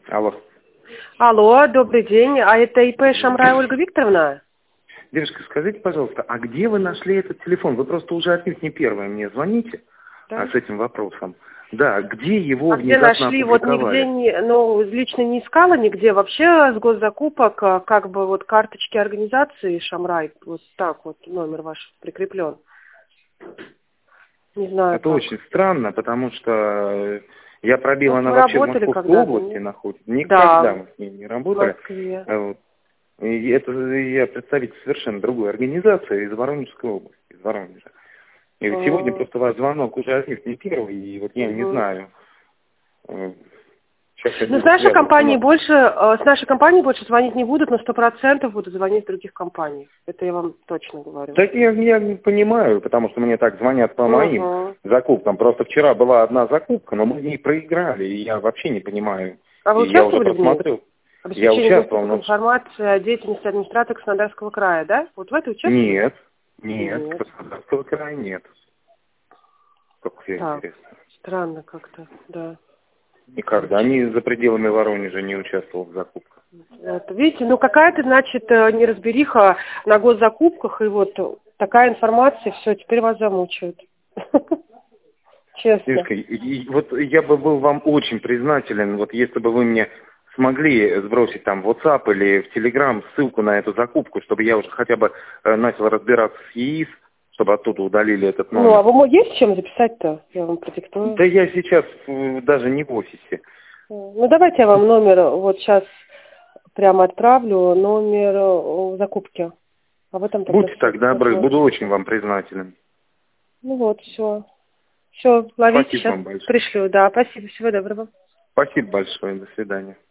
Алло. Алло, добрый день. А это ИП Шамрай Ольга Викторовна? Девушка, скажите, пожалуйста, а где вы нашли этот телефон? Вы просто уже отнюдь не первая мне звоните с этим вопросом. Да, где его Где внезапно нашли? Вот опубликовали? нигде, лично не искала нигде. Вообще с госзакупок, как бы вот карточки организации Шамрай, вот так вот номер ваш прикреплен. Не знаю Это как. очень странно, потому что я пробил, Вот она вы вообще в работали Московской когда-то, области нет? находится. Никогда Да, мы с ней не в работали. Москве. Вот. И это я представитель совершенно другой организации из Воронежской области, из Воронежа. И вот сегодня просто ваш звонок уже отнюдь не первый, и вот я не Мгм. знаю. Сейчас я Ну, с буду нашей связываться, компанией но... больше звонить не будут, но 100% будут звонить в других компаний. Это я вам точно говорю. Так я не понимаю, потому что мне так звонят по моим Угу. закупкам. Просто вчера была одна закупка, но мы в ней проиграли, и я вообще не понимаю. А вы И я уже участвовали в ней? просмотрел. Я Обеспечение участвовал, доступа к но... информации о деятельности администрации Краснодарского края, да? Вот в этой участвовали? Нет, Нет. Краснодарского края нет. Как все Так, интересно. странно как-то, да. Никогда ни за пределами Воронежа не участвовал в закупках. Вот. Видите, какая-то, значит, неразбериха на госзакупках, и вот такая информация, все, теперь вас замучают. Честно. Девушка, вот я бы был вам очень признателен, вот если бы вы мне смогли сбросить там в WhatsApp или в Telegram ссылку на эту закупку, чтобы я уже хотя бы начал разбираться с ЕИС, чтобы оттуда удалили этот номер. А вы есть чем записать-то? Я вам продиктую. Да я сейчас даже не в офисе. Давайте я вам номер вот сейчас прямо отправлю, номер закупки. А вы там тогда Будьте так добры, посмотрите. буду очень вам признателен. Все. Все, ловите, Спасибо сейчас вам большое. пришлю. Да, спасибо, всего доброго. Спасибо большое, до свидания.